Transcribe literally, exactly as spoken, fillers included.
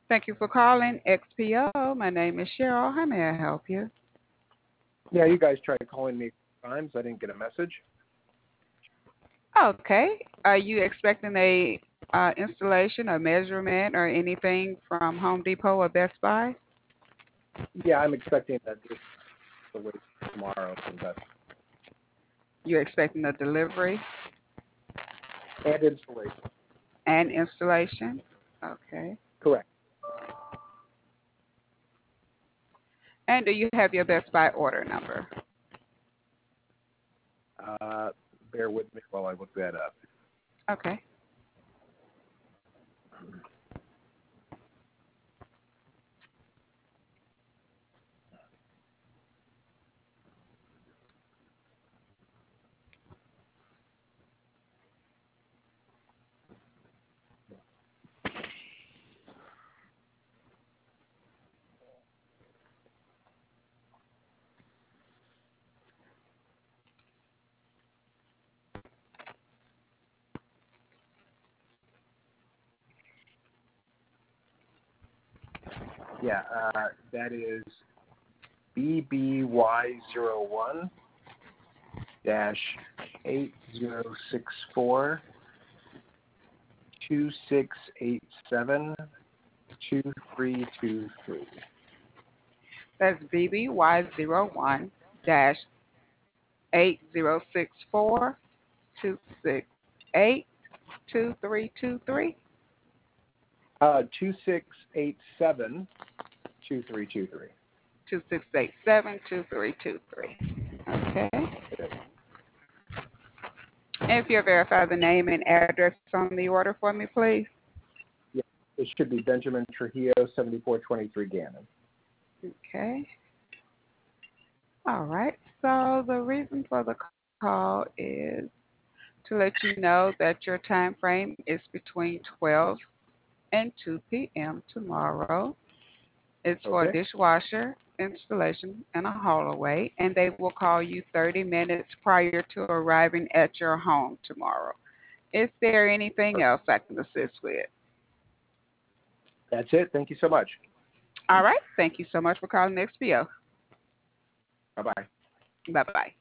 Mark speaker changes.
Speaker 1: Thank you for calling X P O. My name is Cheryl. How may I help you?
Speaker 2: Yeah, you guys tried calling me times. I didn't get a message.
Speaker 1: Okay. Are you expecting a uh, installation or measurement or anything from Home Depot or Best Buy?
Speaker 2: Yeah, I'm expecting that this will wait tomorrow for that.
Speaker 1: You're expecting a delivery
Speaker 2: And installation.
Speaker 1: and installation? Okay.
Speaker 2: Correct.
Speaker 1: And do you have your Best Buy order number?
Speaker 2: Uh, bear with me while I look that up.
Speaker 1: Okay.
Speaker 2: Yeah, uh, that is B B Y zero one dash eight zero six four two six eight seven two three two three.
Speaker 1: That's B B Y zero one dash eight zero six four two six eight two three two three.
Speaker 2: Uh, two six eight seven two three two three.
Speaker 1: Two six eight seven two three two three. Okay. If you'll verify the name and address on the order for me, please.
Speaker 2: Yeah, it should be Benjamin Trujillo, seventy-four twenty-three Gannon.
Speaker 1: Okay. All right. So the reason for the call is to let you know that your time frame is between twelve and two p.m. tomorrow. It's for a
Speaker 2: Okay.
Speaker 1: dishwasher installation in a hallway, and they will call you thirty minutes prior to arriving at your home tomorrow. Is there anything else I can assist with?
Speaker 2: That's it. Thank you so much.
Speaker 1: All right. Thank you so much for calling X P O.
Speaker 2: Bye-bye.
Speaker 1: Bye-bye.